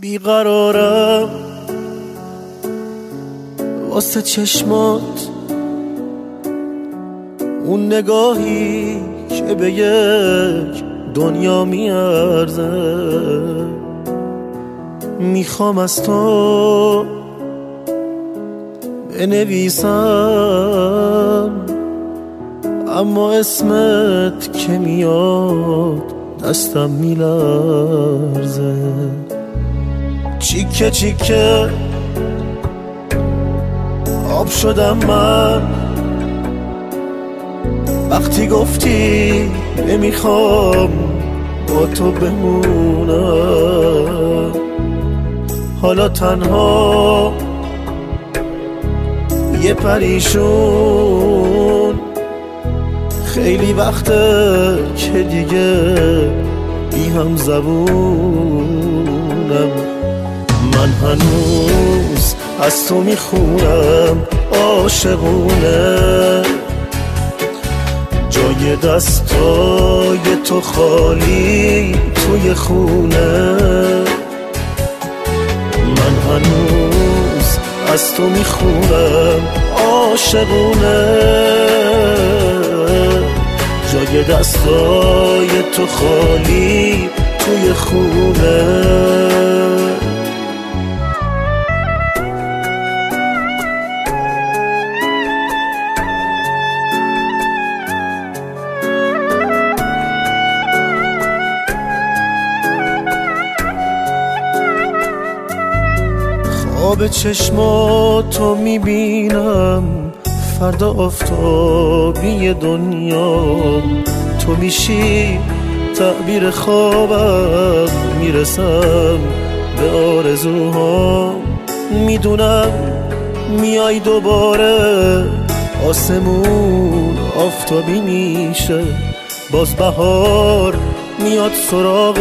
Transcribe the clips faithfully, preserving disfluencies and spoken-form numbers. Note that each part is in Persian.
بیقرارم واسه چشمات، اون نگاهی که به یک دنیا میارزه. میخوام از تو بنویسم، اما اسمت که میاد دستم میلرزه. چیکه چیکه آب شدم من وقتی گفتی نمیخوام با تو بمونم. حالا تنها یه پریشون، خیلی وقته که دیگه بی هم زبونم. من هنوز از تو میخونم عاشقونه، جای دستای تو خالی توی خونه. من هنوز از تو میخونم عاشقونه، جای دستای تو خالی توی خونه. خواب چشماتو میبینم، فردا آفتابی دنیا تو میشی تعبیر خوابم. میرسم به آرزوها، میدونم میای دوباره، آسمون آفتابی میشه، باز بهار میاد سراغ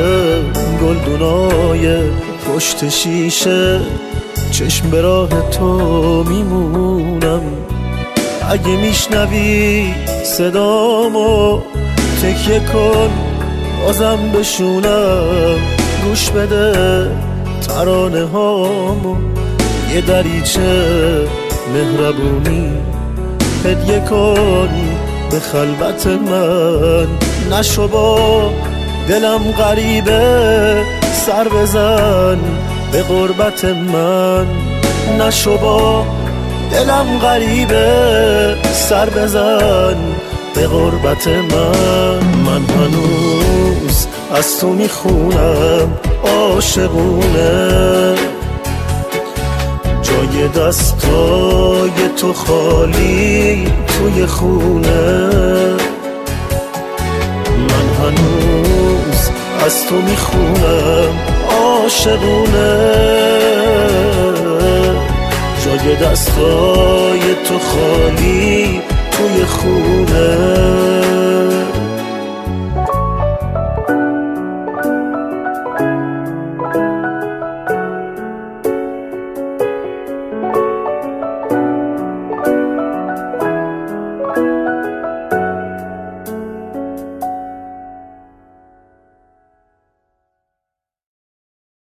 گلدونای پشت شیشه. چشم به راه تو میمونم، اگه میشنوی صدامو تکیه کن بازم بشونم. گوش بده ترانه هامو، یه دریچه مهربونی هدیه کن به خلوت من. نشو با دلم غریبه سر بزن به غربت من. نشو با دلم غریبه سر بزن به غربت من. من هنوز از تو میخونم عاشقونه، جای دستای تو خالی توی خونه. من هنوز از تو میخونم عاشقونه، جای دستای تو خالی توی خونه.